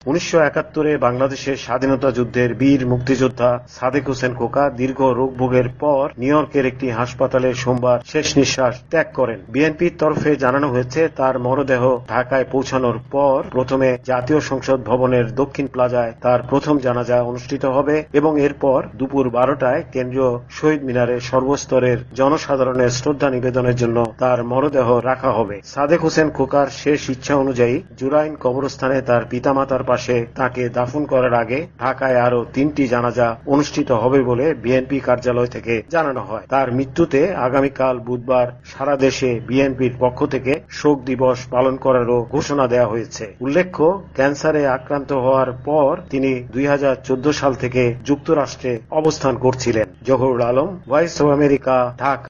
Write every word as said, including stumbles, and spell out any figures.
উনিশশো একাত্তরে বাংলাদেশের স্বাধীনতা যুদ্ধের বীর মুক্তিযোদ্ধা সাদেক হোসেন খোকা দীর্ঘ রোগভোগের পর নিউ ইয়র্কের একটি হাসপাতালে সোমবার শেষ নিঃশ্বাস ত্যাগ করেন। বিএনপির তরফে জানানো হয়েছে, তার মরদেহ ঢাকায় পৌঁছানোর পর প্রথমে জাতীয় সংসদ ভবনের দক্ষিণ প্লাজায় তার প্রথম জানাজা অনুষ্ঠিত হবে এবং এরপর দুপুর বারোটায় কেন্দ্রীয় শহীদ মিনারে সর্বস্তরের জনসাধারণের শ্রদ্ধা নিবেদনের জন্য তার মরদেহ রাখা হবে। সাদেক হোসেন খোকার শেষ ইচ্ছা অনুযায়ী জুরাইন কবরস্থানে তার পিতামাতার পাশে তাকে দাফন করার আগে ঢাকায় আরো তিনটি জানাজা অনুষ্ঠিত হবে বলে বিএনপি কার্যালয় থেকে জানানো হয়। তার মৃত্যুতে আগামীকাল বুধবার সারা দেশে বিএনপির পক্ষ থেকে শোক দিবস পালন করারও ঘোষণা দেওয়া হয়েছে। উল্লেখ্য, ক্যান্সারে আক্রান্ত হওয়ার পর তিনি দুই হাজার চোদ্দ সাল থেকে যুক্তরাষ্ট্রে অবস্থান করছিলেন। Zahurul Alam, voice of America, Dhaka.